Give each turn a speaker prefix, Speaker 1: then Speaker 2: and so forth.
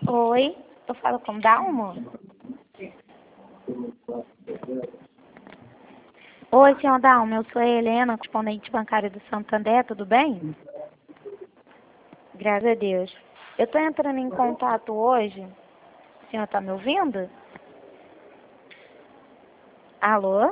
Speaker 1: Oi, eu falo com Dalmo? Oi, senhor Dalmo, eu sou a Helena, correspondente bancária do Santander, tudo bem? Graças a Deus. Eu estou entrando em contato hoje. O senhor está me ouvindo? Alô?